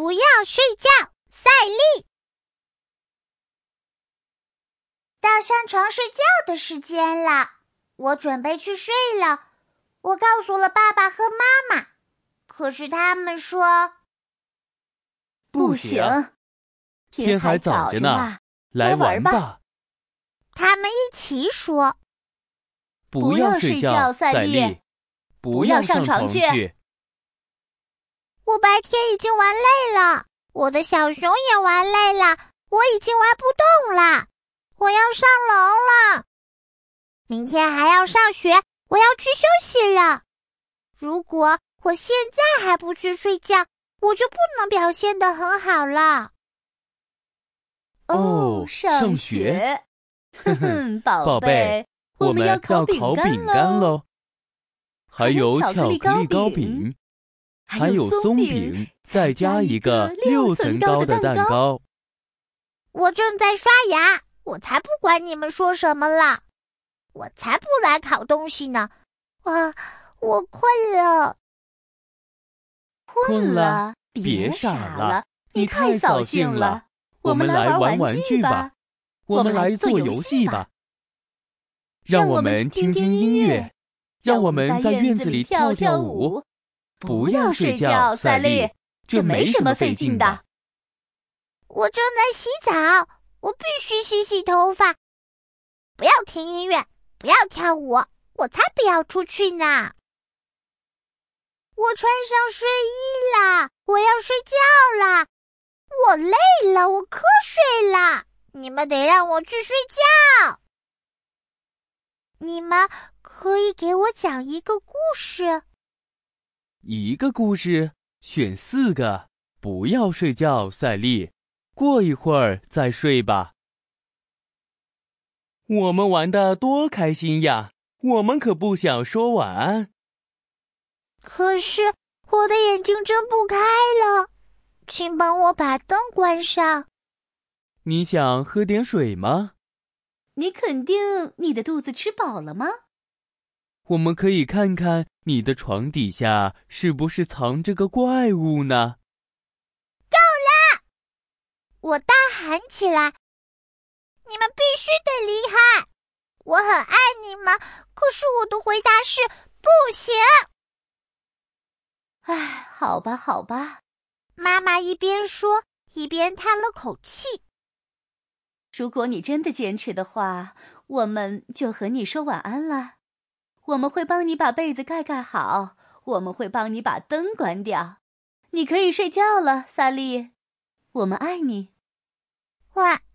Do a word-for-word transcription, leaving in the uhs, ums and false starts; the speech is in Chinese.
不要睡觉，赛利。到上床睡觉的时间了，我准备去睡了。我告诉了爸爸和妈妈，可是他们说不行，天还早着呢，来玩吧。 他们一起说不要睡觉，赛利，不要上床去。 我白天已经玩累了，我的小熊也玩累了，我已经玩不动了，我要上楼了。明天还要上学，我要去休息了。如果我现在还不去睡觉，我就不能表现得很好了。 哦，上学。哼哼，宝贝，我们要烤饼干喽，还有巧克力糕饼，还有松饼，再加一个六层高的蛋糕。 我正在刷牙，我才不管你们说什么了，我才不来烤东西呢。啊，我困了。 困了，别傻了，你太扫兴了。我们来玩玩具吧，我们来做游戏吧。让我们听听音乐，让我们在院子里跳跳舞。不要睡觉，赛利，这没什么费劲的。 我正在洗澡，我必须洗洗头发。不要听音乐，不要跳舞，我才不要出去呢。我穿上睡衣啦，我要睡觉啦。我累了，我瞌睡了，你们得让我去睡觉。你们可以给我讲一个故事？ 一个故事？选四个。不要睡觉，赛利，过一会儿再睡吧。我们玩得多开心呀，我们可不想说晚安。 可是我的眼睛睁不开了，请帮我把灯关上。 你想喝点水吗？ 你肯定你的肚子吃饱了吗？ 我们可以看看你的床底下是不是藏着个怪物呢？ 够了！我大喊起来，你们必须得离开！我很爱你们，可是我的回答是不行。 唉，好吧，好吧。 妈妈一边说，一边叹了口气。 如果你真的坚持的话，我们就和你说晚安了。我们会帮你把被子盖盖好，我们会帮你把灯关掉。你可以睡觉了，萨利。我们爱你。 晚